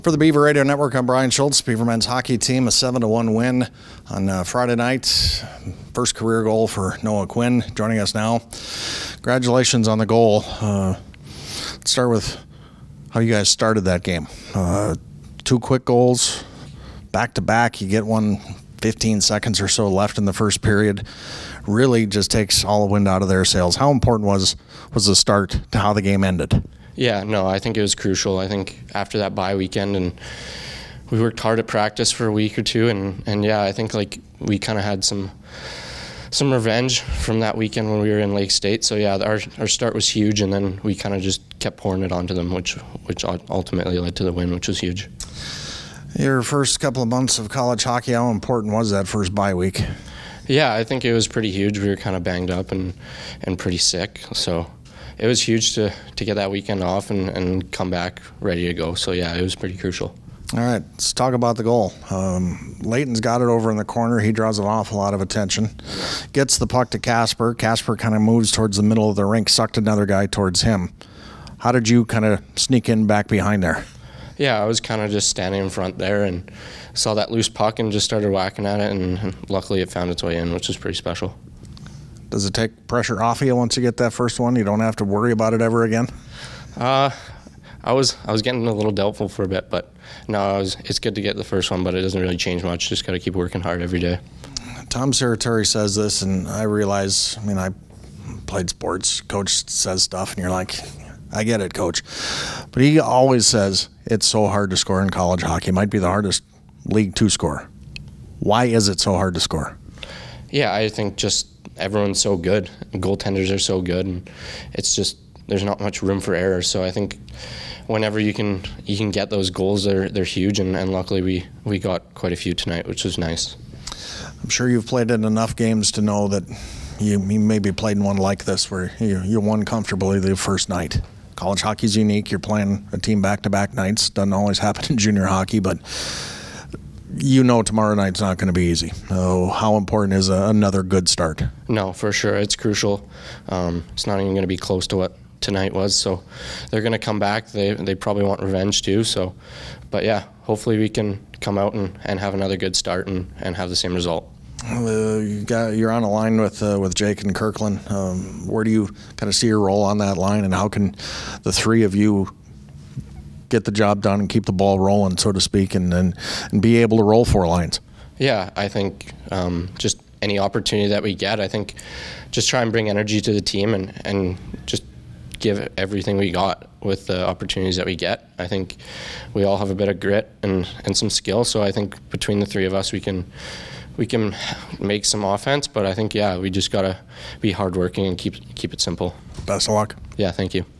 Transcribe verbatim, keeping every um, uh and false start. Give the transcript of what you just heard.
For the Beaver Radio Network, I'm Brian Schultz. Beaver men's hockey team, a seven to one win on uh, Friday night. First career goal for Noah Quinn, joining us now. Congratulations on the goal. Uh, let's start with how you guys started that game. Uh, two quick goals, back-to-back. You get one fifteen seconds or so left in the first period. Really just takes all the wind out of their sails. How important was, was the start to how the game ended? Yeah, no, I think it was crucial. I think after that bye weekend, and we worked hard at practice for a week or two, and, and yeah, I think like we kind of had some some revenge from that weekend when we were in Lake State. So yeah, our our start was huge, and then we kind of just kept pouring it onto them, which which ultimately led to the win, which was huge. Your first couple of months of college hockey, how important was that first bye week? Yeah, I think it was pretty huge. We were kind of banged up and and pretty sick, so it was huge to, to get that weekend off and, and come back ready to go. So, yeah, it was pretty crucial. All right, let's talk about the goal. Um, Leighton's got it over in the corner. He draws an awful lot of attention. Gets the puck to Casper. Casper kind of moves towards the middle of the rink, sucked another guy towards him. How did you kind of sneak in back behind there? Yeah, I was kind of just standing in front there and saw that loose puck and just started whacking at it, and, and luckily it found its way in, which was pretty special. Does it take pressure off you once you get that first one? You don't have to worry about it ever again? Uh, I was I was getting a little doubtful for a bit, but no, I was, it's good to get the first one, but it doesn't really change much. Just got to keep working hard every day. Tom Serratore says this, and I realize, I mean, I played sports. Coach says stuff, and you're like, I get it, Coach. But he always says it's so hard to score in college hockey. It might be the hardest league to score. Why is it so hard to score? Yeah, I think just everyone's so good. Goaltenders are so good, and it's just there's not much room for error. So I think whenever you can you can get those goals, they're they're huge, and, and luckily we, we got quite a few tonight, which was nice. I'm sure you've played in enough games to know that you, you maybe played in one like this where you, you won comfortably the first night. College hockey's unique. You're playing a team back-to-back nights. Doesn't always happen in junior hockey, but you know tomorrow night's not going to be easy. So how important is a, another good start? No, for sure. It's crucial. Um, it's not even going to be close to what tonight was. So they're going to come back. They they probably want revenge too. So, but yeah, hopefully we can come out and, and have another good start and, and have the same result. Uh, you got, you're on a line with uh, with Jake and Kirkland. Um, where do you kind of see your role on that line, and how can the three of you get the job done and keep the ball rolling, so to speak, and and, and be able to roll four lines? Yeah, I think um, just any opportunity that we get, I think just try and bring energy to the team and, and just give everything we got with the opportunities that we get. I think we all have a bit of grit and, and some skill, so I think between the three of us we can we can make some offense, but I think, yeah, we just got to be hardworking and keep keep it simple. Best of luck. Yeah, thank you.